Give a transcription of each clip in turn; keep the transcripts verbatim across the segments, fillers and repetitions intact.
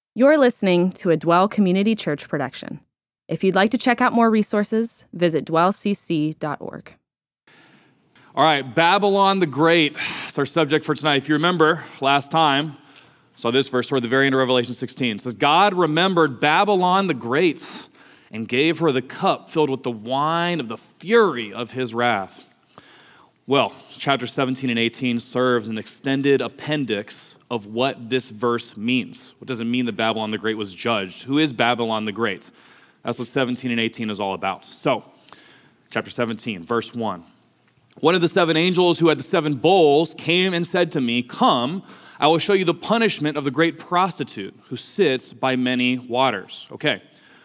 You're listening to a Dwell Community Church production. If you'd like to check out more resources, visit dwell c c dot org. All right, Babylon the Great is our subject for tonight. If you remember last time, saw this verse toward the very end of Revelation sixteen. It says, God remembered Babylon the Great and gave her the cup filled with the wine of the fury of his wrath. Well, chapter seventeen and eighteen serves an extended appendix of what this verse means. What does it mean that Babylon the Great was judged? Who is Babylon the Great? That's what seventeen and eighteen is all about. So, chapter seventeen, verse one. One of the seven angels who had the seven bowls came and said to me, come, I will show you the punishment of the great prostitute who sits by many waters. Okay.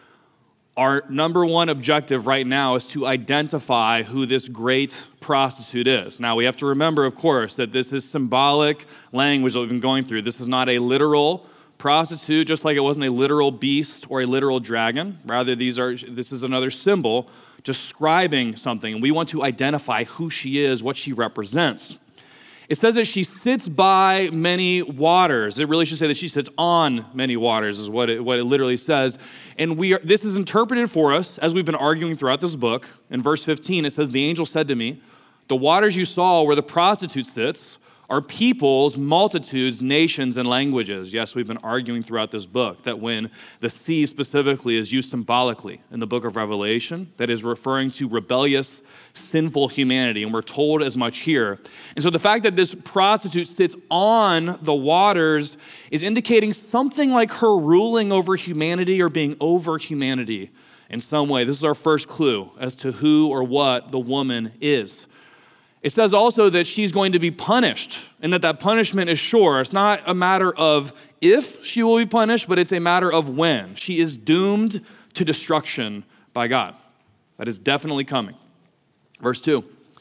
Our number one objective right now is to identify who this great prostitute is. Now, we have to remember, of course, that this is symbolic language that we've been going through. This is not a literal prostitute, just like it wasn't a literal beast or a literal dragon. Rather, these are this is another symbol describing something. And we want to identify who she is, what she represents. It says that she sits by many waters. It really should say that she sits on many waters is what it, what it literally says. And we are, this is interpreted for us as we've been arguing throughout this book. In verse fifteen, it says, the angel said to me, the waters you saw where the prostitute sits are peoples, multitudes, nations, and languages. Yes, we've been arguing throughout this book that when the sea specifically is used symbolically in the book of Revelation, that is referring to rebellious, sinful humanity, and we're told as much here. And so the fact that this prostitute sits on the waters is indicating something like her ruling over humanity or being over humanity in some way. This is our first clue as to who or what the woman is. It says also that she's going to be punished and that that punishment is sure. It's not a matter of if she will be punished, but it's a matter of when. She is doomed to destruction by God. That is definitely coming. Verse two,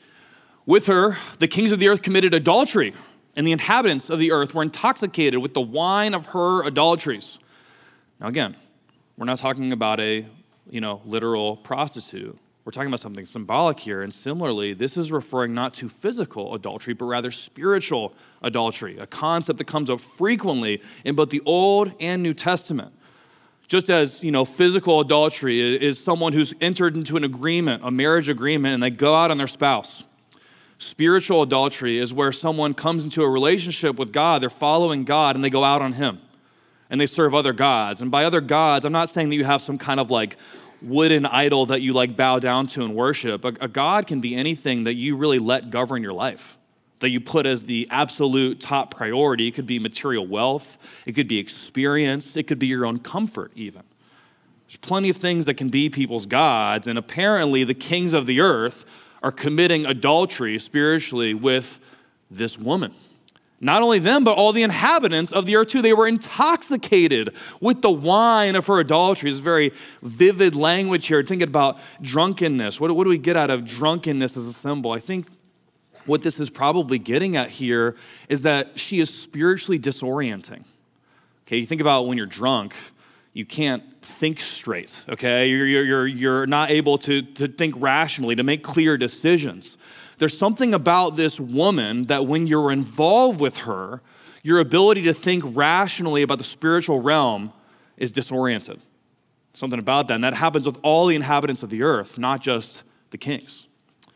with her, the kings of the earth committed adultery, and the inhabitants of the earth were intoxicated with the wine of her adulteries. Now again, we're not talking about a, you know, literal prostitute. We're talking about something symbolic here, and similarly, this is referring not to physical adultery, but rather spiritual adultery, a concept that comes up frequently in both the Old and New Testament. Just as, you know, physical adultery is someone who's entered into an agreement, a marriage agreement, and they go out on their spouse. Spiritual adultery is where someone comes into a relationship with God, they're following God, and they go out on him, and they serve other gods. And by other gods, I'm not saying that you have some kind of like wooden idol that you like bow down to and worship. A, a God can be anything that you really let govern your life, that you put as the absolute top priority. It could be material wealth. It could be experience. It could be your own comfort even. There's plenty of things that can be people's gods, and apparently the kings of the earth are committing adultery spiritually with this woman. Not only them, but all the inhabitants of the earth too. They were intoxicated with the wine of her adultery. It's very vivid language here, thinking about drunkenness. What, what do we get out of drunkenness as a symbol? I think what this is probably getting at here is that she is spiritually disorienting. Okay, you think about when you're drunk, you can't think straight, okay? You're, you're, you're not able to, to think rationally, to make clear decisions. There's something about this woman that when you're involved with her, your ability to think rationally about the spiritual realm is disoriented. Something about that, and that happens with all the inhabitants of the earth, not just the kings.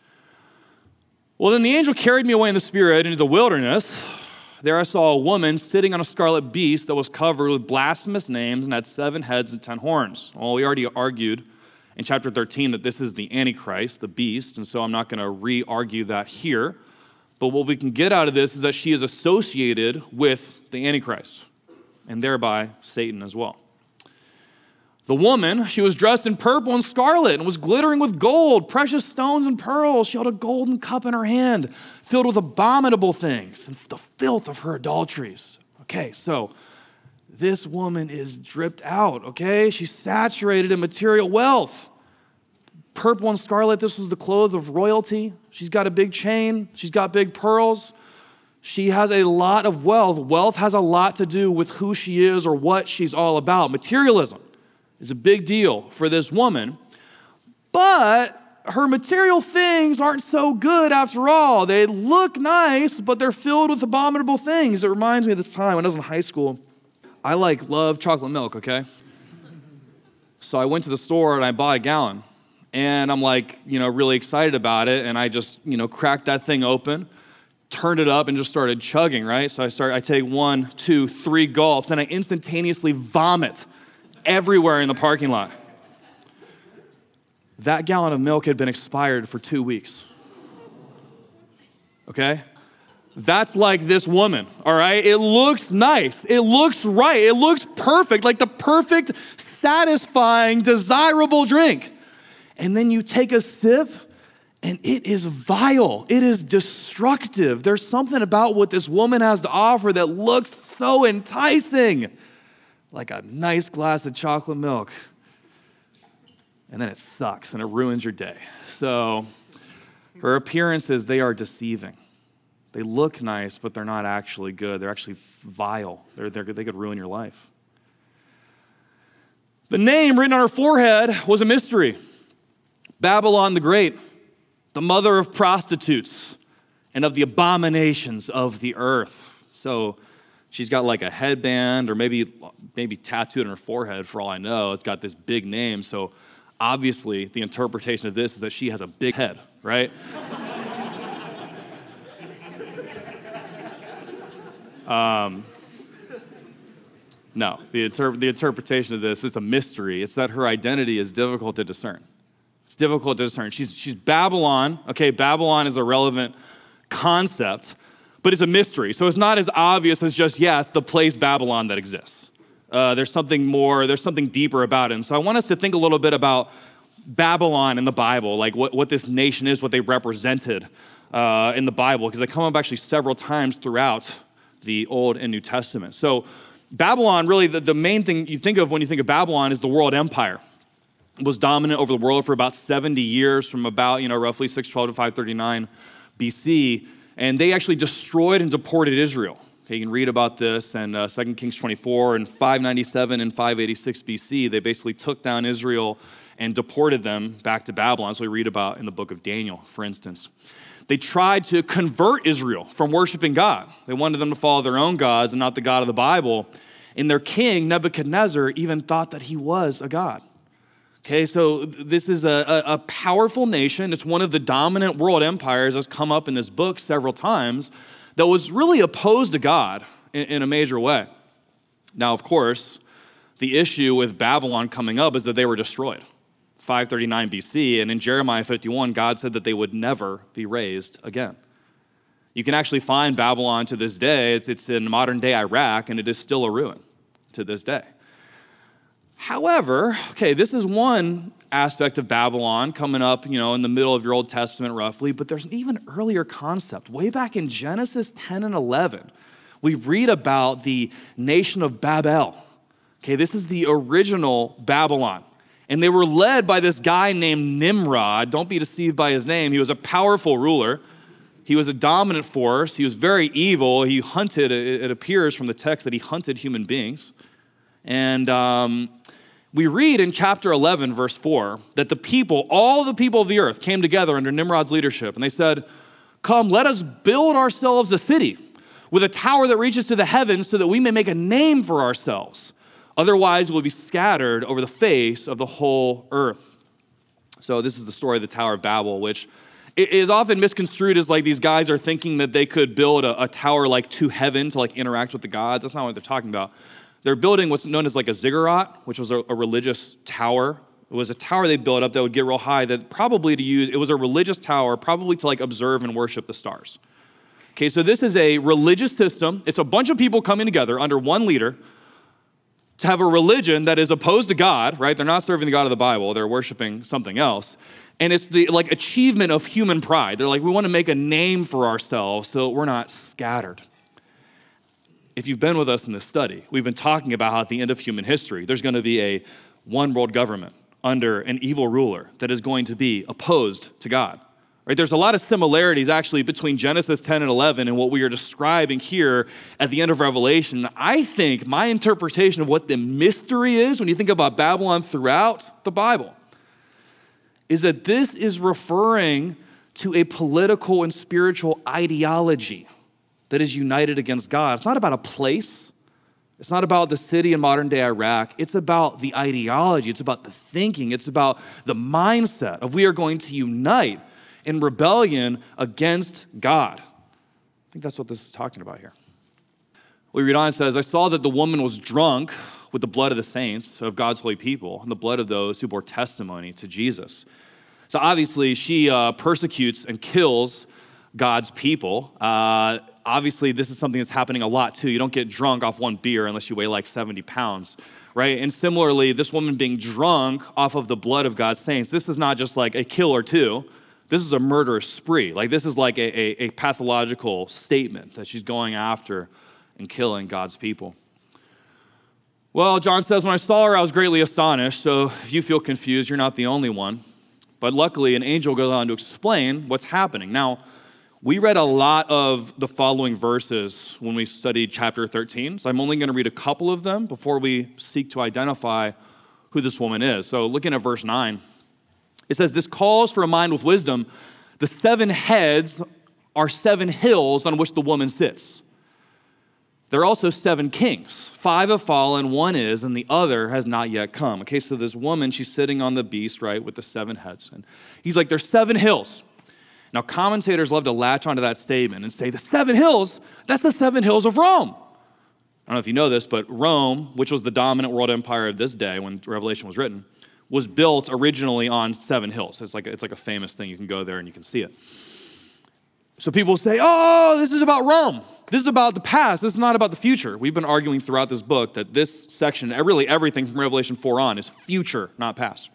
Well, then the angel carried me away in the spirit into the wilderness. There I saw a woman sitting on a scarlet beast that was covered with blasphemous names and had seven heads and ten horns. Well, we already argued in chapter thirteen that this is the Antichrist, the beast, and so I'm not going to re-argue that here. But what we can get out of this is that she is associated with the Antichrist, and thereby Satan as well. The woman, she was dressed in purple and scarlet and was glittering with gold, precious stones and pearls. She held a golden cup in her hand filled with abominable things and the filth of her adulteries. Okay, so this woman is dripped out, okay? She's saturated in material wealth. Purple and scarlet, this was the clothes of royalty. She's got a big chain. She's got big pearls. She has a lot of wealth. Wealth has a lot to do with who she is or what she's all about. Materialism is a big deal for this woman. But her material things aren't so good after all. They look nice, but they're filled with abominable things. It reminds me of this time when I was in high school. I like love chocolate milk, okay? So I went to the store and I bought a gallon. And I'm like, you know, really excited about it. And I just, you know, cracked that thing open, turned it up and just started chugging, right? So I start, I take one, two, three gulps, and I instantaneously vomit everywhere in the parking lot. That gallon of milk had been expired for two weeks. Okay? That's like this woman, all right? It looks nice. It looks right. It looks perfect, like the perfect, satisfying, desirable drink. And then you take a sip, and it is vile. It is destructive. There's something about what this woman has to offer that looks so enticing, like a nice glass of chocolate milk. And then it sucks, and it ruins your day. So her appearances, they are deceiving. They look nice, but they're not actually good. They're actually vile. They're, they're, they could ruin your life. The name written on her forehead was a mystery. Babylon the Great, the mother of prostitutes and of the abominations of the earth. So she's got like a headband or maybe, maybe tattooed on her forehead for all I know. It's got this big name. So obviously the interpretation of this is that she has a big head, right? um, no, the, inter- the interpretation of this is a mystery. It's that her identity is difficult to discern. It's difficult to discern. She's, she's Babylon. Okay, Babylon is a relevant concept, but it's a mystery. So it's not as obvious as just, yeah, it's the place Babylon that exists. Uh, there's something more, there's something deeper about it. And so I want us to think a little bit about Babylon in the Bible, like what, what this nation is, what they represented uh, in the Bible, because they come up actually several times throughout the Old and New Testament. So Babylon, really, the, the main thing you think of when you think of Babylon is the world empire. It was dominant over the world for about seventy years, from about, you know, roughly six twelve to five thirty-nine B C, and they actually destroyed and deported Israel. Okay, you can read about this in uh, Second Kings twenty-four, and five ninety-seven and five eighty-six B C, they basically took down Israel and deported them back to Babylon. So we read about in the book of Daniel, for instance. They tried to convert Israel from worshiping God. They wanted them to follow their own gods and not the God of the Bible. And their king, Nebuchadnezzar, even thought that he was a god. Okay, so this is a, a, a powerful nation. It's one of the dominant world empires that's come up in this book several times that was really opposed to God in, in a major way. Now, of course, the issue with Babylon coming up is that they were destroyed, five thirty-nine B C, and in Jeremiah fifty-one, God said that they would never be raised again. You can actually find Babylon to this day. It's, it's in modern-day Iraq, and it is still a ruin to this day. However, okay, this is one aspect of Babylon coming up, you know, in the middle of your Old Testament roughly, but there's an even earlier concept. Way back in Genesis ten and eleven, we read about the nation of Babel. Okay, this is the original Babylon. And they were led by this guy named Nimrod. Don't be deceived by his name. He was a powerful ruler. He was a dominant force. He was very evil. He hunted, it appears from the text that he hunted human beings. And um, we read in chapter eleven, verse four, that the people, all the people of the earth came together under Nimrod's leadership. And they said, "Come, let us build ourselves a city with a tower that reaches to the heavens so that we may make a name for ourselves. Otherwise, we'll be scattered over the face of the whole earth." So this is the story of the Tower of Babel, which is often misconstrued as like these guys are thinking that they could build a, a tower like to heaven to like interact with the gods. That's not what they're talking about. They're building what's known as like a ziggurat, which was a, a religious tower. It was a tower they built up that would get real high that probably to use, it was a religious tower probably to like observe and worship the stars. Okay, so this is a religious system. It's a bunch of people coming together under one leader to have a religion that is opposed to God, right? They're not serving the God of the Bible. They're worshiping something else. And it's the like achievement of human pride. They're like, we want to make a name for ourselves so we're not scattered. If you've been with us in this study, we've been talking about how at the end of human history, there's going to be a one world government under an evil ruler that is going to be opposed to God. Right? There's a lot of similarities actually between Genesis ten and eleven and what we are describing here at the end of Revelation. I think my interpretation of what the mystery is when you think about Babylon throughout the Bible is that this is referring to a political and spiritual ideology that is united against God. It's not about a place. It's not about the city in modern day Iraq. It's about the ideology. It's about the thinking. It's about the mindset of we are going to unite in rebellion against God. I think that's what this is talking about here. We read on, it says, I saw that the woman was drunk with the blood of the saints, of God's holy people, and the blood of those who bore testimony to Jesus. So obviously, she uh, persecutes and kills God's people. Uh, obviously, this is something that's happening a lot too. You don't get drunk off one beer unless you weigh like seventy pounds, right? And similarly, this woman being drunk off of the blood of God's saints, this is not just like a kill or two. This is a murderous spree. Like this is like a, a, a pathological statement that she's going after and killing God's people. Well, John says, when I saw her, I was greatly astonished. So if you feel confused, you're not the only one. But luckily, an angel goes on to explain what's happening. Now, we read a lot of the following verses when we studied chapter thirteen. So I'm only going to read a couple of them before we seek to identify who this woman is. So looking at verse nine, it says, this calls for a mind with wisdom. The seven heads are seven hills on which the woman sits. There are also seven kings. Five have fallen, one is, and the other has not yet come. Okay, so this woman, she's sitting on the beast, right, with the seven heads. And he's like, there's seven hills. Now, commentators love to latch onto that statement and say, the seven hills, that's the seven hills of Rome. I don't know if you know this, but Rome, which was the dominant world empire of this day when Revelation was written, was built originally on seven hills. It's like, it's like a famous thing. You can go there and you can see it. So people say, oh, this is about Rome. This is about the past. This is not about the future. We've been arguing throughout this book that this section, really everything from Revelation four on, is future, not past.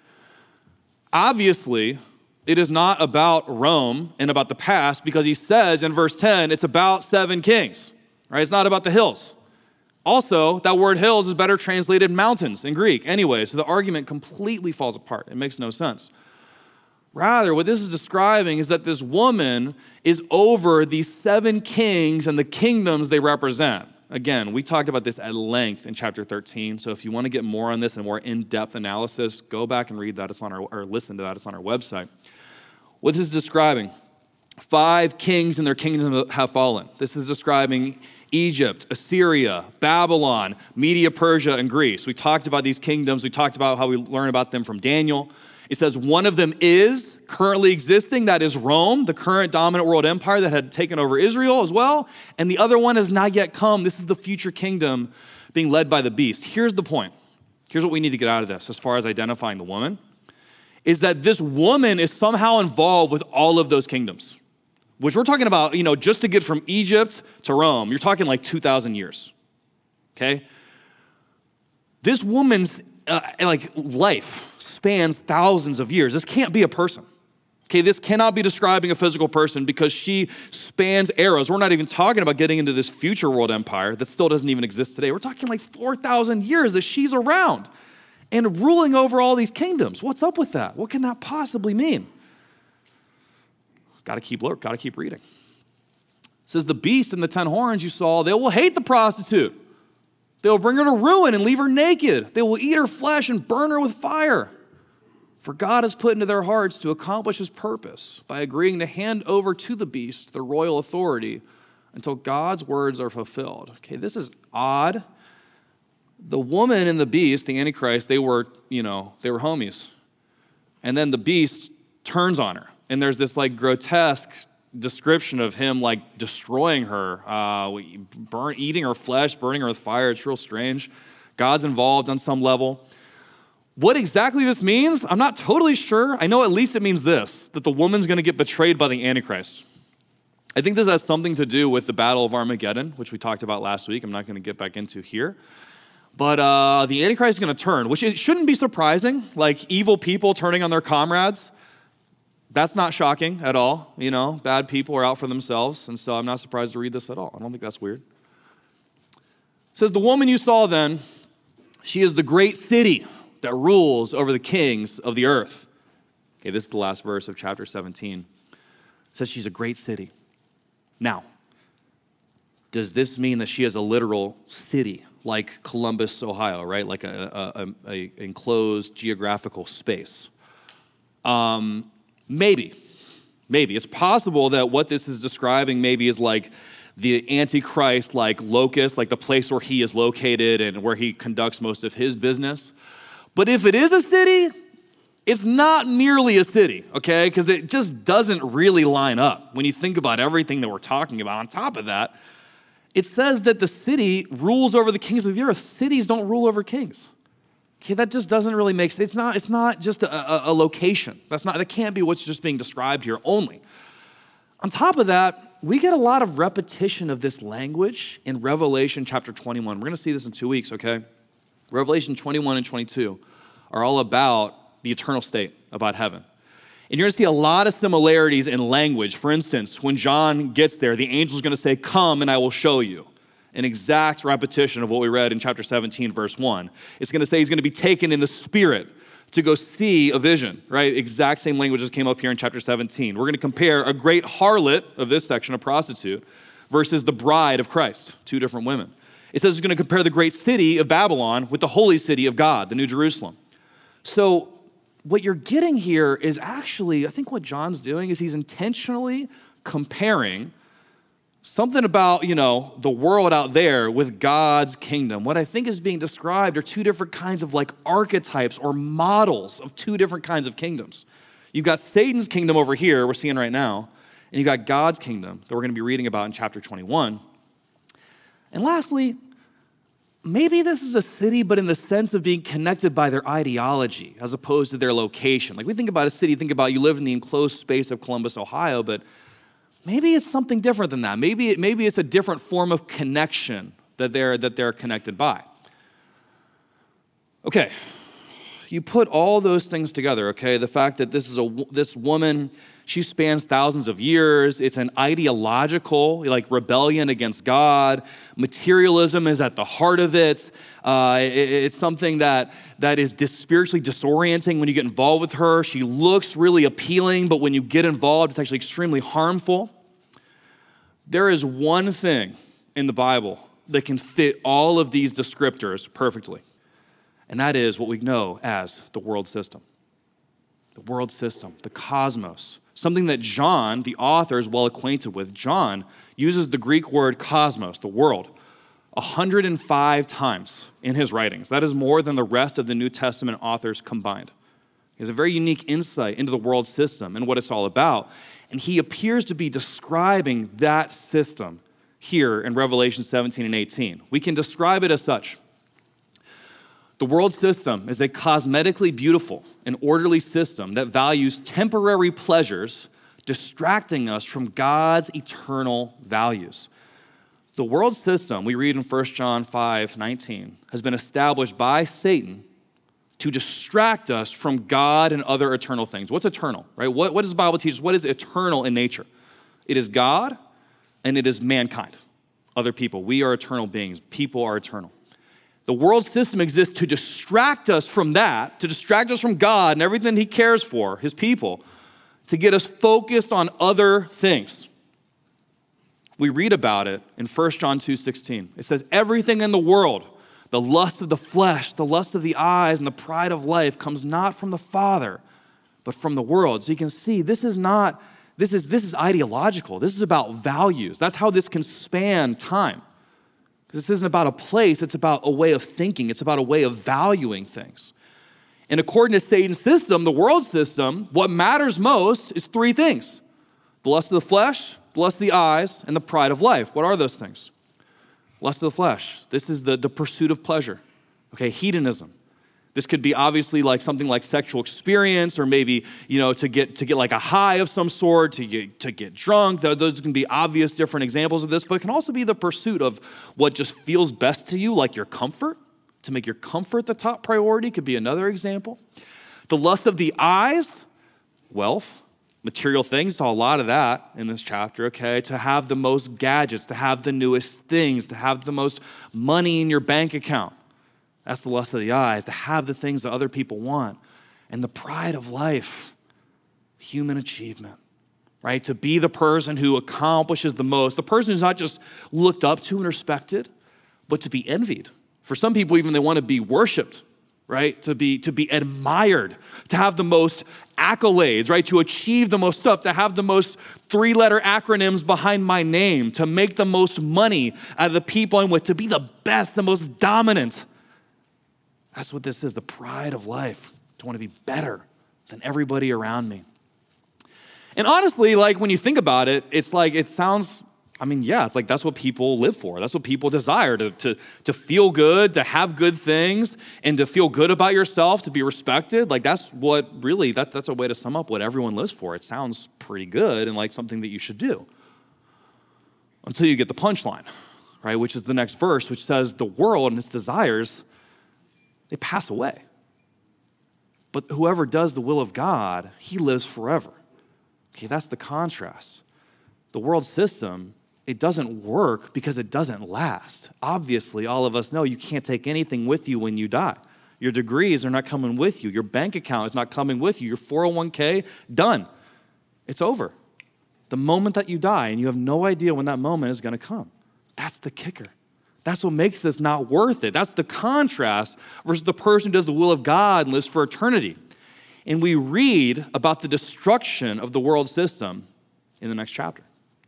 Obviously, it is not about Rome and about the past because he says in verse ten, it's about seven kings, right? It's not about the hills. Also, that word hills is better translated mountains in Greek anyway, so the argument completely falls apart. It makes no sense. Rather, what this is describing is that this woman is over these seven kings and the kingdoms they represent. Again, we talked about this at length in chapter thirteen, so if you want to get more on this and more in-depth analysis, go back and read that. It's on our, or listen to that. It's on our website. What this is describing, five kings and their kingdoms have fallen. This is describing Egypt, Assyria, Babylon, Media, Persia, and Greece. We talked about these kingdoms. We talked about how we learn about them from Daniel. It says one of them is currently existing, that is Rome, the current dominant world empire that had taken over Israel as well, and the other one has not yet come. This is the future kingdom being led by the beast. Here's the point. Here's what we need to get out of this as far as identifying the woman, is that this woman is somehow involved with all of those kingdoms, which we're talking about, you know, just to get from Egypt to Rome, you're talking like two thousand years, okay? This woman's uh, like life spans thousands of years. This can't be a person. Okay, this cannot be describing a physical person because she spans eras. We're not even talking about getting into this future world empire that still doesn't even exist today. We're talking like four thousand years that she's around and ruling over all these kingdoms. What's up with that? What can that possibly mean? Got to keep got to keep reading. It says the beast and the ten horns you saw, they will hate the prostitute. They will bring her to ruin and leave her naked. They will eat her flesh and burn her with fire. For God has put into their hearts to accomplish his purpose by agreeing to hand over to the beast the royal authority until God's words are fulfilled. Okay, this is odd. The woman and the beast, the Antichrist, they were, you know, they were homies. And then the beast turns on her. And there's this like grotesque description of him like destroying her, uh, burn, eating her flesh, burning her with fire. It's real strange. God's involved on some level. What exactly this means, I'm not totally sure. I know at least it means this, that the woman's going to get betrayed by the Antichrist. I think this has something to do with the Battle of Armageddon, which we talked about last week. I'm not going to get back into here. But uh, the Antichrist is going to turn, which it shouldn't be surprising, like evil people turning on their comrades. That's not shocking at all. You know, bad people are out for themselves, and so I'm not surprised to read this at all. I don't think that's weird. It says, the woman you saw then, she is the great city that rules over the kings of the earth. Okay, this is the last verse of chapter seventeen. It says she's a great city. Now, does this mean that she is a literal city, like Columbus, Ohio, right? Like a, a, a, a enclosed geographical space? Um, maybe, maybe. It's possible that what this is describing maybe is like the Antichrist like locus, like the place where he is located and where he conducts most of his business. But if it is a city, it's not merely a city, okay? Because it just doesn't really line up when you think about everything that we're talking about. On top of that, it says that the city rules over the kings of the earth. Cities don't rule over kings. Okay, that just doesn't really make sense. It's not, it's not just a, a, a location. That's not, that can't be what's just being described here only. On top of that, we get a lot of repetition of this language in Revelation chapter twenty-one. We're going to see this in two weeks, okay? Revelation twenty-one and twenty-two are all about the eternal state, about heaven. And you're going to see a lot of similarities in language. For instance, when John gets there, the angel's going to say, "Come and I will show you." An exact repetition of what we read in chapter seventeen, verse one. It's going to say he's going to be taken in the spirit to go see a vision, right? Exact same language as came up here in chapter seventeen. We're going to compare a great harlot of this section, a prostitute, versus the bride of Christ, two different women. It says it's going to compare the great city of Babylon with the holy city of God, the New Jerusalem. So what you're getting here is actually, I think what John's doing is he's intentionally comparing something about, you know, the world out there with God's kingdom. What I think is being described are two different kinds of like archetypes or models of two different kinds of kingdoms. You've got Satan's kingdom over here, we're seeing right now, and you've got God's kingdom that we're going to be reading about in chapter twenty-one. And lastly, maybe this is a city, but in the sense of being connected by their ideology as opposed to their location. Like we think about a city, think about you live in the enclosed space of Columbus, Ohio, but maybe it's something different than that. Maybe, it, maybe it's a different form of connection that they're, that they're connected by. Okay, you put all those things together, okay? The fact that this is a this woman, she spans thousands of years. It's an ideological, like rebellion against God. Materialism is at the heart of it. Uh, it it's something that, that is dis- spiritually disorienting when you get involved with her. She looks really appealing, but when you get involved, it's actually extremely harmful. There is one thing in the Bible that can fit all of these descriptors perfectly, and that is what we know as the world system. The world system, the cosmos, something that John, the author, is well acquainted with. John uses the Greek word cosmos, the world, one hundred five times in his writings. That is more than the rest of the New Testament authors combined. He has a very unique insight into the world system and what it's all about. And he appears to be describing that system here in Revelation seventeen and eighteen. We can describe it as such. The world system is a cosmetically beautiful and orderly system that values temporary pleasures, distracting us from God's eternal values. The world system, we read in First John five nineteen, has been established by Satan to distract us from God and other eternal things. What's eternal, right? What, what does the Bible teach us? What is eternal in nature? It is God and it is mankind, other people. We are eternal beings. People are eternal. The world system exists to distract us from that, to distract us from God and everything he cares for, his people, to get us focused on other things. We read about it in First John two sixteen. It says, everything in the world, the lust of the flesh, the lust of the eyes, and the pride of life comes not from the Father, but from the world. So you can see this is not, this is, this is ideological. This is about values. That's how this can span time. Because this isn't about a place, it's about a way of thinking. It's about a way of valuing things. And according to Satan's system, the world system, what matters most is three things. The lust of the flesh, the lust of the eyes, and the pride of life. What are those things? Lust of the flesh. This is the, the pursuit of pleasure. Okay, hedonism. This could be obviously like something like sexual experience, or maybe, you know, to get to get like a high of some sort, to get to get drunk. Those can be obvious different examples of this, but it can also be the pursuit of what just feels best to you, like your comfort. To make your comfort the top priority could be another example. The lust of the eyes, wealth, material things, saw a lot of that in this chapter, okay? To have the most gadgets, to have the newest things, to have the most money in your bank account. That's the lust of the eyes, to have the things that other people want. And the pride of life, human achievement, right? To be the person who accomplishes the most, the person who's not just looked up to and respected, but to be envied. For some people, even they want to be worshiped, right? To be, to be admired, to have the most accolades, right? To achieve the most stuff, to have the most three-letter acronyms behind my name, to make the most money out of the people I'm with, to be the best, the most dominant. That's what this is, the pride of life, to want to be better than everybody around me. And honestly, like when you think about it, it's like, it sounds, I mean, yeah, it's like that's what people live for. That's what people desire, to, to, to feel good, to have good things, and to feel good about yourself, to be respected. Like that's what really, that, that's a way to sum up what everyone lives for. It sounds pretty good and like something that you should do. Until you get the punchline, right? Which is the next verse, which says the world and its desires, they pass away. But whoever does the will of God, he lives forever. Okay, that's the contrast. The world system, it doesn't work because it doesn't last. Obviously, all of us know you can't take anything with you when you die. Your degrees are not coming with you. Your bank account is not coming with you. Your four oh one k, done. It's over. The moment that you die, and you have no idea when that moment is going to come. That's the kicker. That's what makes this not worth it. That's the contrast versus the person who does the will of God and lives for eternity. And we read about the destruction of the world system in the next chapter.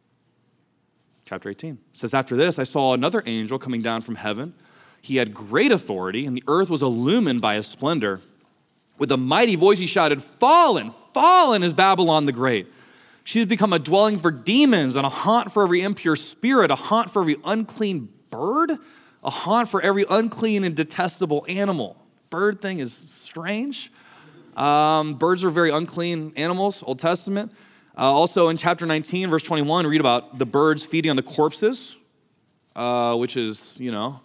Chapter eighteen. It says, after this, I saw another angel coming down from heaven. He had great authority, and the earth was illumined by his splendor. With a mighty voice, he shouted, "Fallen, fallen is Babylon the Great. She has become a dwelling for demons and a haunt for every impure spirit, a haunt for every unclean bird, a haunt for every unclean and detestable animal." Bird thing is strange. Um, birds are very unclean animals, Old Testament. Uh, also in chapter nineteen, verse twenty-one, read about the birds feeding on the corpses, uh, which is, you know,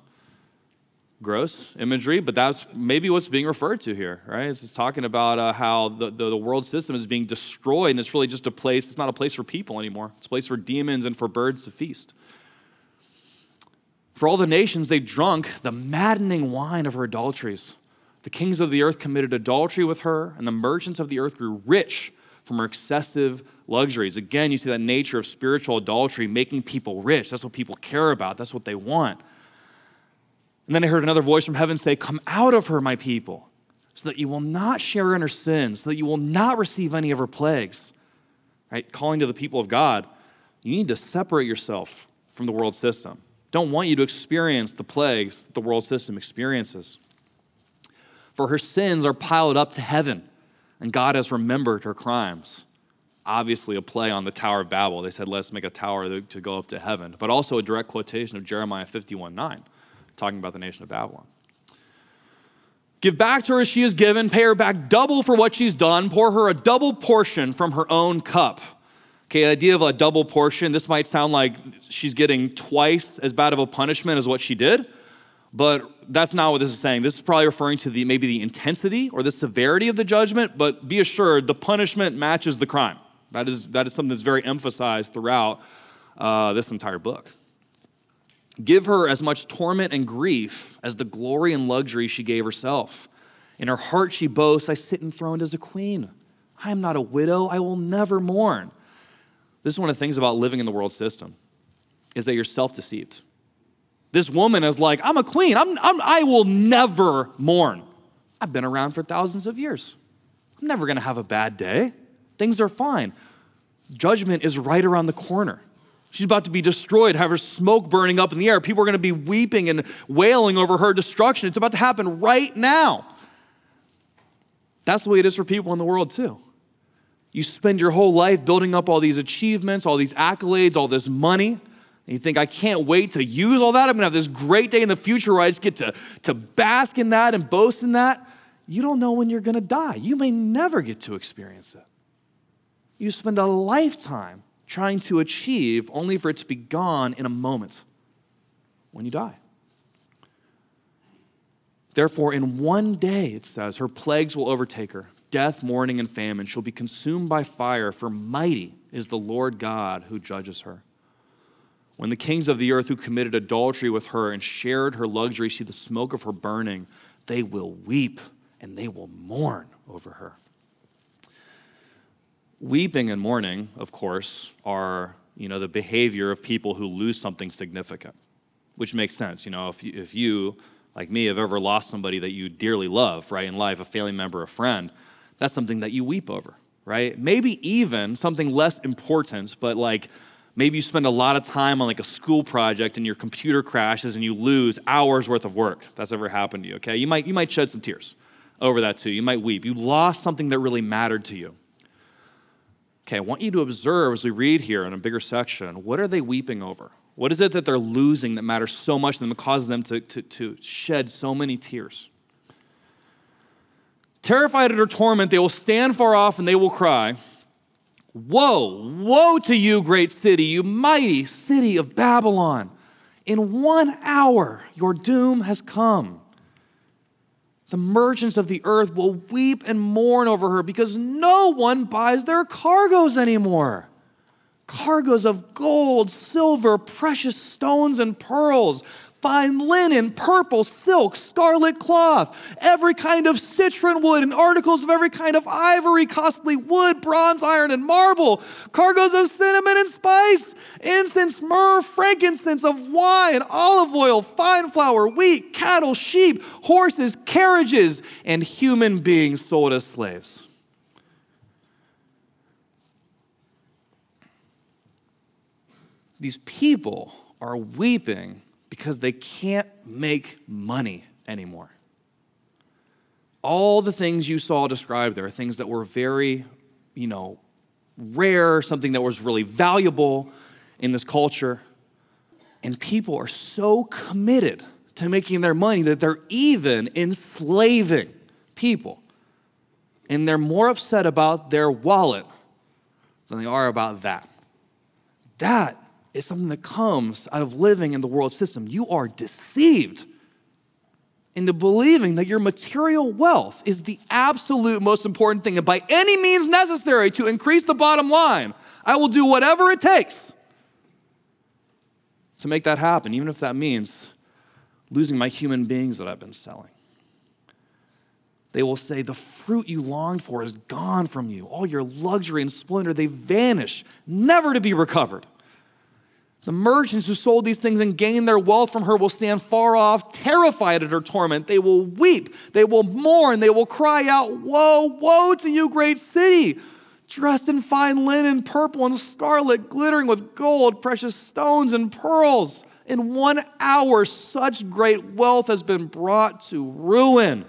gross imagery, but that's maybe what's being referred to here, right? It's just talking about uh, how the, the, the world system is being destroyed, and it's really just a place, it's not a place for people anymore. It's a place for demons and for birds to feast. For all the nations, they drunk the maddening wine of her adulteries. The kings of the earth committed adultery with her, and the merchants of the earth grew rich from her excessive luxuries. Again, you see that nature of spiritual adultery, making people rich. That's what people care about. That's what they want. And then I heard another voice from heaven say, "Come out of her, my people, so that you will not share in her sins, so that you will not receive any of her plagues." Right? Calling to the people of God, you need to separate yourself from the world system. Don't want you to experience the plagues that the world system experiences. For her sins are piled up to heaven, and God has remembered her crimes. Obviously a play on the Tower of Babel. They said, let's make a tower to go up to heaven. But also a direct quotation of Jeremiah fifty-one nine, talking about the nation of Babylon. Give back to her as she is given, pay her back double for what she's done, pour her a double portion from her own cup. Okay, the idea of a double portion, this might sound like she's getting twice as bad of a punishment as what she did, but that's not what this is saying. This is probably referring to the maybe the intensity or the severity of the judgment, but be assured the punishment matches the crime. That is, that is something that's very emphasized throughout uh, this entire book. Give her as much torment and grief as the glory and luxury she gave herself. In her heart she boasts, "I sit enthroned as a queen. I am not a widow. I will never mourn." This is one of the things about living in the world system, is that you're self-deceived. This woman is like, I'm a queen. I'm, I'm, I will never mourn. I've been around for thousands of years. I'm never going to have a bad day. Things are fine. Judgment is right around the corner. She's about to be destroyed, have her smoke burning up in the air. People are going to be weeping and wailing over her destruction. It's about to happen right now. That's the way it is for people in the world too. You spend your whole life building up all these achievements, all these accolades, all this money. And you think, I can't wait to use all that. I'm going to have this great day in the future where I just get to, to bask in that and boast in that. You don't know when you're going to die. You may never get to experience it. You spend a lifetime trying to achieve only for it to be gone in a moment when you die. Therefore, in one day, it says, her plagues will overtake her. Death, mourning, and famine. She'll be consumed by fire, for mighty is the Lord God who judges her. When the kings of the earth who committed adultery with her and shared her luxury see the smoke of her burning, they will weep and they will mourn over her. Weeping and mourning, of course, are, you know, the behavior of people who lose something significant, which makes sense. You know, if you, if you like me, have ever lost somebody that you dearly love, right, in life, a family member, a friend, that's something that you weep over, right? Maybe even something less important, but like maybe you spend a lot of time on like a school project and your computer crashes and you lose hours worth of work. If that's ever happened to you, okay? You might, you might shed some tears over that too. You might weep. You lost something that really mattered to you. Okay, I want you to observe as we read here in a bigger section, what are they weeping over? What is it that they're losing that matters so much to them, that causes them to, to, to shed so many tears? Terrified at her torment, they will stand far off and they will cry, "Woe, woe to you, great city, you mighty city of Babylon. In one hour your doom has come. The merchants of the earth will weep and mourn over her because no one buys their cargoes anymore. Cargoes of gold, silver, precious stones and pearls, fine linen, purple, silk, scarlet cloth, every kind of citron wood and articles of every kind of ivory, costly wood, bronze, iron, and marble, cargoes of cinnamon and spice, incense, myrrh, frankincense, of wine, olive oil, fine flour, wheat, cattle, sheep, horses, carriages, and human beings sold as slaves." These people are weeping because they can't make money anymore. All the things you saw described there are things that were very, you know, rare, something that was really valuable in this culture. And people are so committed to making their money that they're even enslaving people. And they're more upset about their wallet than they are about that. That is something that comes out of living in the world system. You are deceived into believing that your material wealth is the absolute most important thing. And by any means necessary to increase the bottom line, I will do whatever it takes to make that happen, even if that means losing my human beings that I've been selling. They will say, the fruit you longed for is gone from you. All your luxury and splendor, they vanish, never to be recovered. The merchants who sold these things and gained their wealth from her will stand far off, terrified at her torment. They will weep, they will mourn, they will cry out, "Woe, woe to you, great city, dressed in fine linen, purple and scarlet, glittering with gold, precious stones and pearls. In one hour, such great wealth has been brought to ruin."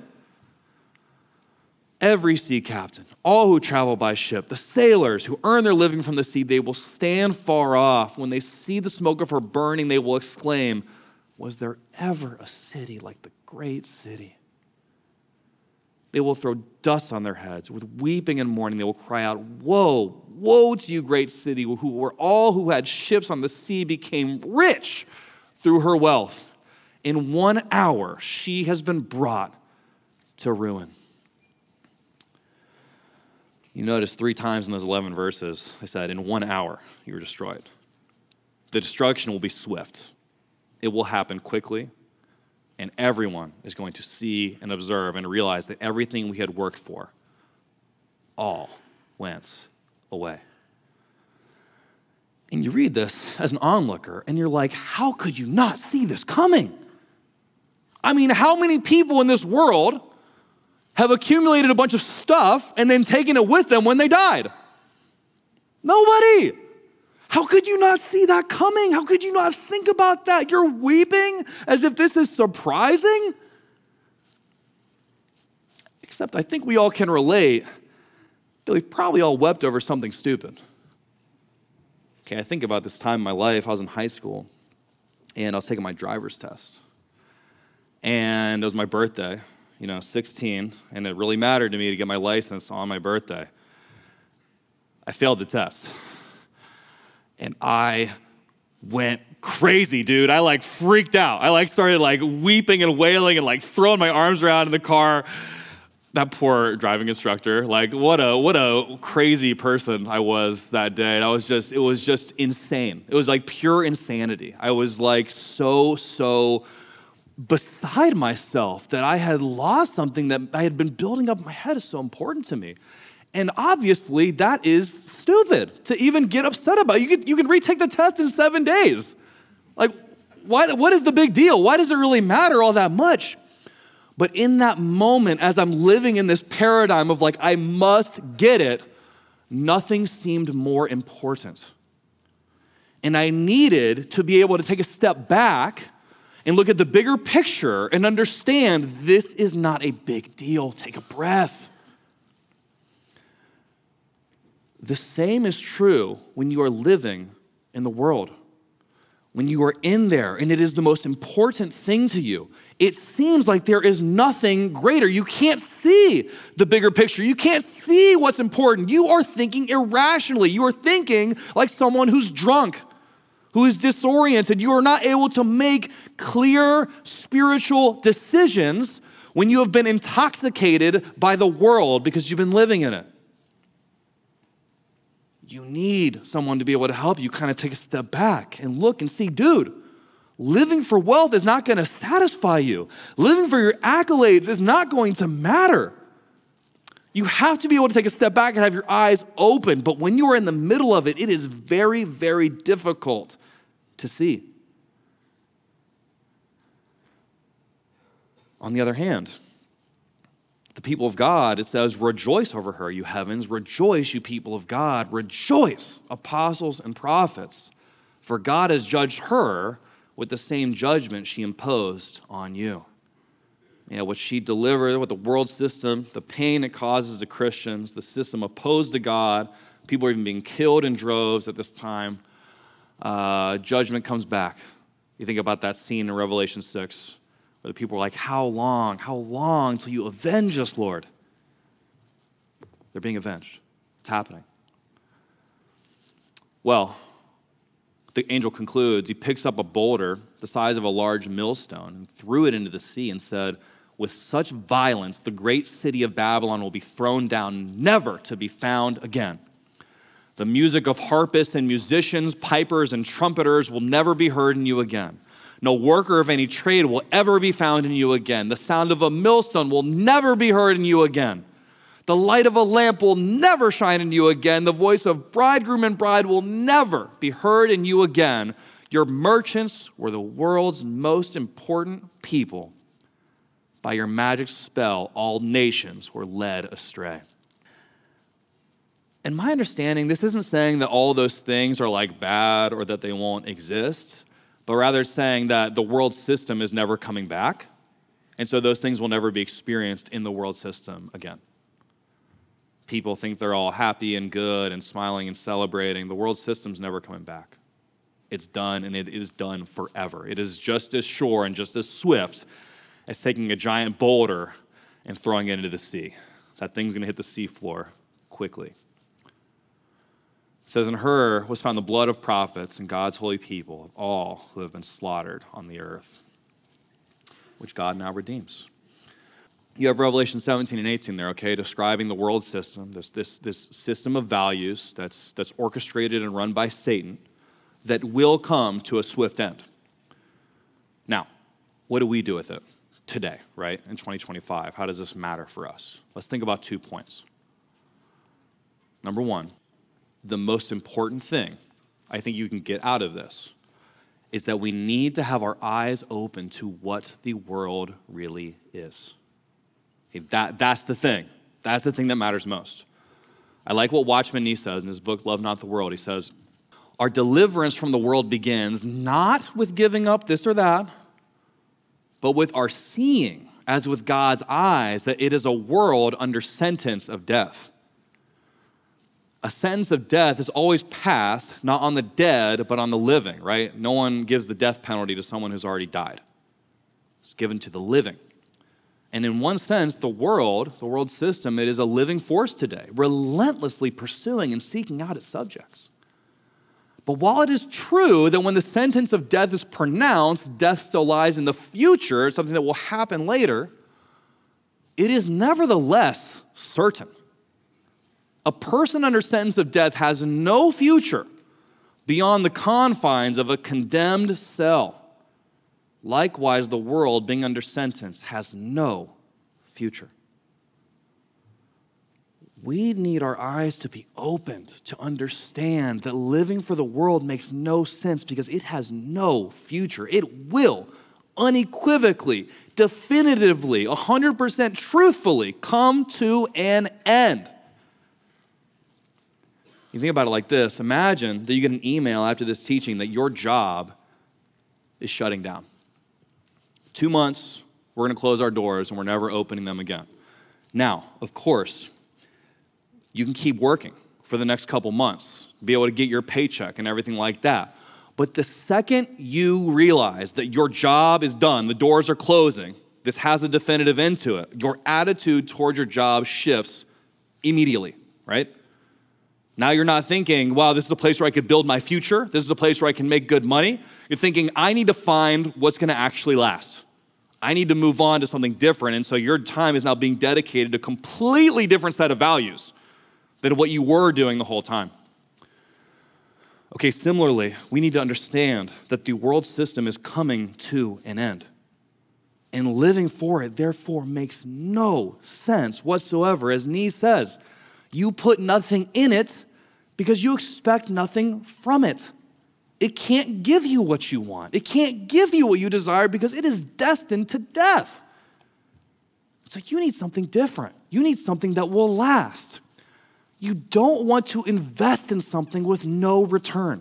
Every sea captain, all who travel by ship, the sailors who earn their living from the sea, they will stand far off. When they see the smoke of her burning, they will exclaim, "Was there ever a city like the great city?" They will throw dust on their heads. With weeping and mourning, they will cry out, "Woe, woe to you, great city, who were all who had ships on the sea became rich through her wealth. In one hour, she has been brought to ruin." You notice three times in those eleven verses, I said, in one hour, you were destroyed. The destruction will be swift. It will happen quickly, and everyone is going to see and observe and realize that everything we had worked for all went away. And you read this as an onlooker, and you're like, how could you not see this coming? I mean, how many people in this world have accumulated a bunch of stuff and then taken it with them when they died? Nobody. How could you not see that coming? How could you not think about that? You're weeping as if this is surprising? Except I think we all can relate that we've probably all wept over something stupid. Okay, I think about this time in my life. I was in high school, and I was taking my driver's test. And it was my birthday. You know, sixteen, and it really mattered to me to get my license on my birthday. I failed the test. And I went crazy, dude. I like freaked out. I like started like weeping and wailing and like throwing my arms around in the car. That poor driving instructor, like what a what a crazy person I was that day. And I was just, it was just insane. It was like pure insanity. I was like so, so beside myself that I had lost something that I had been building up in my head is so important to me. And obviously that is stupid to even get upset about. You can, you can retake the test in seven days. Like, why, what is the big deal? Why does it really matter all that much? But in that moment, as I'm living in this paradigm of like, I must get it, nothing seemed more important. And I needed to be able to take a step back and look at the bigger picture and understand this is not a big deal. Take a breath. The same is true when you are living in the world. When you are in there and it is the most important thing to you, it seems like there is nothing greater. You can't see the bigger picture. You can't see what's important. You are thinking irrationally. You are thinking like someone who's drunk, who is disoriented. You are not able to make clear spiritual decisions when you have been intoxicated by the world because you've been living in it. You need someone to be able to help you kind of take a step back and look and see, dude, living for wealth is not going to satisfy you. Living for your accolades is not going to matter. You have to be able to take a step back and have your eyes open. But when you are in the middle of it, it is very, very difficult to see. On the other hand, the people of God, it says, rejoice over her, you heavens. Rejoice, you people of God. Rejoice, apostles and prophets. For God has judged her with the same judgment she imposed on you. Yeah, what she delivered, what the world system, the pain it causes to Christians, the system opposed to God, people are even being killed in droves at this time. Uh, judgment comes back. You think about that scene in Revelation six, where the people are like, how long, how long until you avenge us, Lord? They're being avenged. It's happening. Well, the angel concludes, he picks up a boulder the size of a large millstone and threw it into the sea and said, with such violence, the great city of Babylon will be thrown down, never to be found again. The music of harpists and musicians, pipers and trumpeters will never be heard in you again. No worker of any trade will ever be found in you again. The sound of a millstone will never be heard in you again. The light of a lamp will never shine in you again. The voice of bridegroom and bride will never be heard in you again. Your merchants were the world's most important people. By your magic spell, all nations were led astray. In my understanding, this isn't saying that all those things are like bad or that they won't exist, but rather saying that the world system is never coming back, and so those things will never be experienced in the world system again. People think they're all happy and good and smiling and celebrating. The world system's never coming back. It's done, and it is done forever. It is just as sure and just as swift as taking a giant boulder and throwing it into the sea. That thing's going to hit the seafloor quickly. It says, in her was found the blood of prophets and God's holy people, of all who have been slaughtered on the earth, which God now redeems. You have Revelation seventeen and eighteen there, okay, describing the world system, this, this, this system of values that's, that's orchestrated and run by Satan that will come to a swift end. Now, what do we do with it today, right, in twenty twenty-five? How does this matter for us? Let's think about two points. Number one, the most important thing I think you can get out of this is that we need to have our eyes open to what the world really is. Okay, that, that's the thing. That's the thing that matters most. I like what Watchman Nee says in his book, Love Not the World. He says, our deliverance from the world begins not with giving up this or that, but with our seeing, as with God's eyes, that it is a world under sentence of death. A sentence of death is always passed, not on the dead, but on the living, right? No one gives the death penalty to someone who's already died. It's given to the living. And in one sense, the world, the world system, it is a living force today, relentlessly pursuing and seeking out its subjects. But while it is true that when the sentence of death is pronounced, death still lies in the future, something that will happen later, it is nevertheless certain. A person under sentence of death has no future beyond the confines of a condemned cell. Likewise, the world, being under sentence, has no future. we need our eyes to be opened to understand that living for the world makes no sense because it has no future. It will unequivocally, definitively, one hundred percent truthfully come to an end. You think about it like this. Imagine that you get an email after this teaching that your job is shutting down. Two months, we're going to close our doors and we're never opening them again. Now, of course, you can keep working for the next couple months, be able to get your paycheck and everything like that. But the second you realize that your job is done, the doors are closing, this has a definitive end to it, your attitude towards your job shifts immediately, right? Now you're not thinking, wow, this is a place where I could build my future. This is a place where I can make good money. You're thinking, I need to find what's going to actually last. I need to move on to something different. And so your time is now being dedicated to a completely different set of values than what you were doing the whole time. Okay, similarly, we need to understand that the world system is coming to an end. And living for it, therefore, makes no sense whatsoever. As Nee says, you put nothing in it because you expect nothing from it. It can't give you what you want. It can't give you what you desire because it is destined to death. So you need something different. You need something that will last. You don't want to invest in something with no return.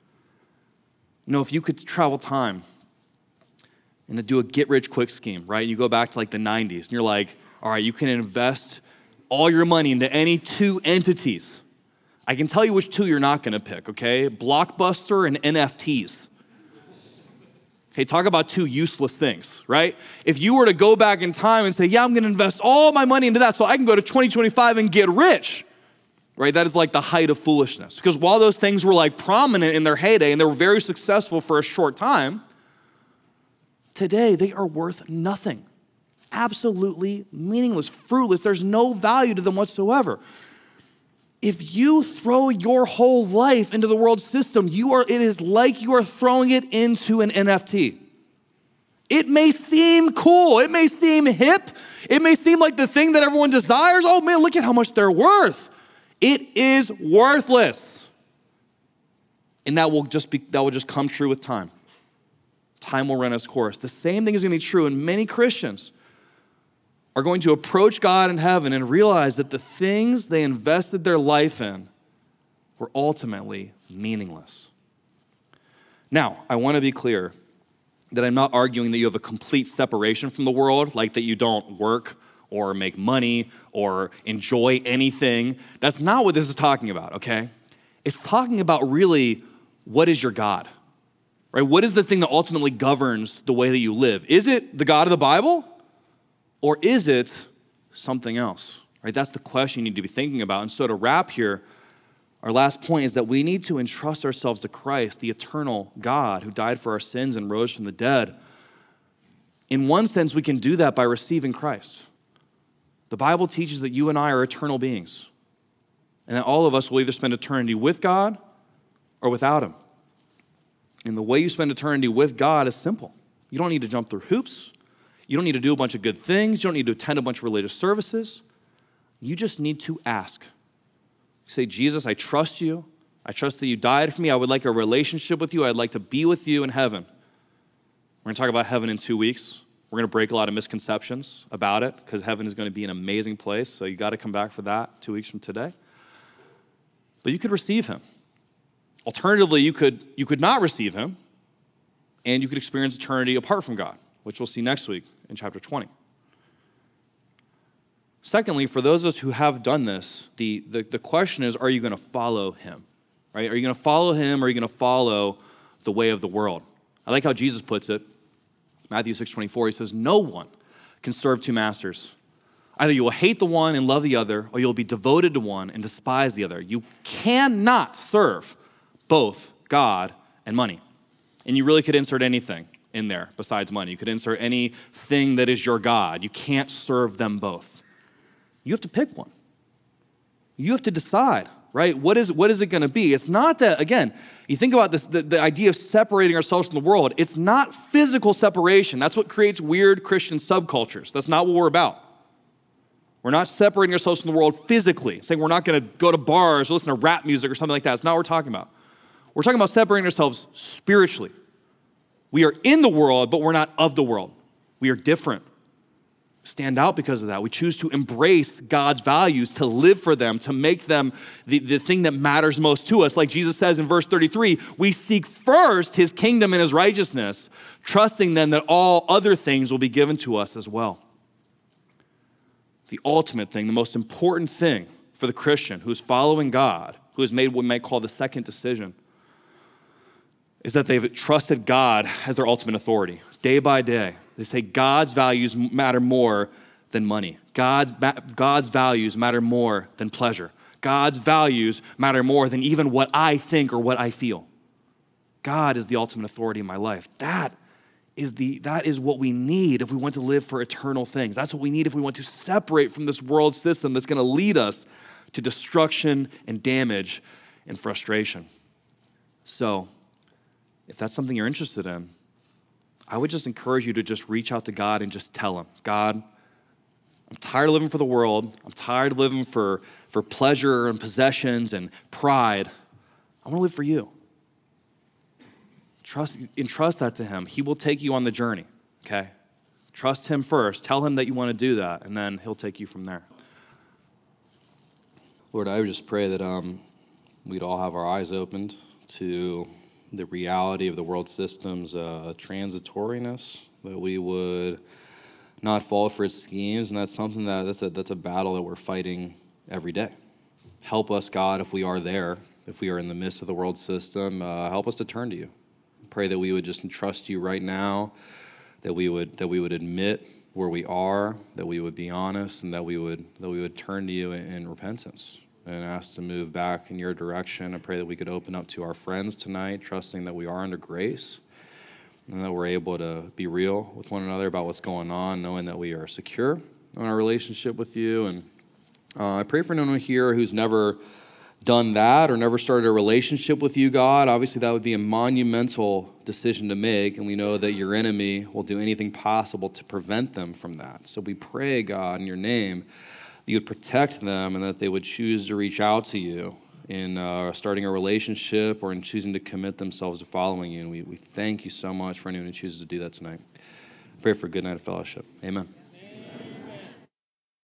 You know, if you could travel time and to do a get-rich-quick scheme, right? You go back to like the nineties and you're like, all right, you can invest all your money into any two entities. I can tell you which two you're not gonna pick, okay? Blockbuster and N F Ts. Okay, talk about two useless things, right? If you were to go back in time and say, yeah, I'm gonna invest all my money into that so I can go to twenty twenty-five and get rich, right? That is like the height of foolishness. Because while those things were like prominent in their heyday and they were very successful for a short time, today they are worth nothing. Absolutely meaningless, fruitless. There's no value to them whatsoever. If you throw your whole life into the world system, you are, it is like you are throwing it into an N F T. It may seem cool. It may seem hip. It may seem like the thing that everyone desires. Oh man, look at how much they're worth. It is worthless. And that will just be, that will just come true with time. Time will run its course. The same thing is going to be true in many Christians are going to approach God in heaven and realize that the things they invested their life in were ultimately meaningless. Now, I want to be clear that I'm not arguing that you have a complete separation from the world, like that you don't work or make money or enjoy anything. That's not what this is talking about, okay? It's talking about really what is your God, right? What is the thing that ultimately governs the way that you live? Is it the God of the Bible? Or is it something else, right? That's the question you need to be thinking about. And so to wrap here, our last point is that we need to entrust ourselves to Christ, the eternal God who died for our sins and rose from the dead. In one sense, we can do that by receiving Christ. The Bible teaches that you and I are eternal beings, and that all of us will either spend eternity with God or without Him. And the way you spend eternity with God is simple. You don't need to jump through hoops. You don't need to do a bunch of good things. You don't need to attend a bunch of religious services. You just need to ask. Say, Jesus, I trust you. I trust that you died for me. I would like a relationship with you. I'd like to be with you in heaven. We're going to talk about heaven in two weeks. We're going to break a lot of misconceptions about it because heaven is going to be an amazing place. So you got to come back for that two weeks from today. But you could receive him. Alternatively, you could, you could not receive him, and you could experience eternity apart from God, which we'll see next week in chapter twenty. Secondly, for those of us who have done this, the, the, the question is, are you going to follow him? Right? Are you going to follow him, or are you going to follow the way of the world? I like how Jesus puts it. Matthew six twenty-four, he says, no one can serve two masters. Either you will hate the one and love the other, or you'll be devoted to one and despise the other. You cannot serve both God and money. And you really could insert anything in there besides money. You could insert anything that is your God. You can't serve them both. You have to pick one. You have to decide, right? What is, what is it going to be? It's not that, again, you think about this, the, the idea of separating ourselves from the world. It's not physical separation. That's what creates weird Christian subcultures. That's not what we're about. We're not separating ourselves from the world physically, saying we're not going to go to bars or listen to rap music or something like that. That's not what we're talking about. We're talking about separating ourselves spiritually. We are in the world, but we're not of the world. We are different. Stand out because of that. We choose to embrace God's values, to live for them, to make them the, the thing that matters most to us. Like Jesus says in verse thirty-three, we seek first his kingdom and his righteousness, trusting then that all other things will be given to us as well. The ultimate thing, the most important thing for the Christian who's following God, who has made what we might call the second decision, is that they've trusted God as their ultimate authority. Day by day, they say God's values matter more than money. God's, God's values matter more than pleasure. God's values matter more than even what I think or what I feel. God is the ultimate authority in my life. That is, the, that is what we need if we want to live for eternal things. That's what we need if we want to separate from this world system that's going to lead us to destruction and damage and frustration. So, if that's something you're interested in, I would just encourage you to just reach out to God and just tell him, God, I'm tired of living for the world. I'm tired of living for, for pleasure and possessions and pride. I want to live for you. Trust, entrust that to him. He will take you on the journey, okay? Trust him first. Tell him that you want to do that, and then he'll take you from there. Lord, I would just pray that um, we'd all have our eyes opened to the reality of the world system's uh, transitoriness, that we would not fall for its schemes, and that's something that that's a, that's a battle that we're fighting every day. Help us, God, if we are there, if we are in the midst of the world system, uh, help us to turn to you. Pray that we would just entrust you right now, that we would that we would admit where we are, that we would be honest, and that we would that we would turn to you in, in repentance and ask to move back in your direction. I pray that we could open up to our friends tonight, trusting that we are under grace and that we're able to be real with one another about what's going on, knowing that we are secure in our relationship with you. And uh, I pray for anyone here who's never done that or never started a relationship with you, God. Obviously, that would be a monumental decision to make, and we know that your enemy will do anything possible to prevent them from that. So we pray, God, in your name, that you would protect them and that they would choose to reach out to you in uh, starting a relationship or in choosing to commit themselves to following you. And we, we thank you so much for anyone who chooses to do that tonight. I pray for a good night of fellowship. Amen.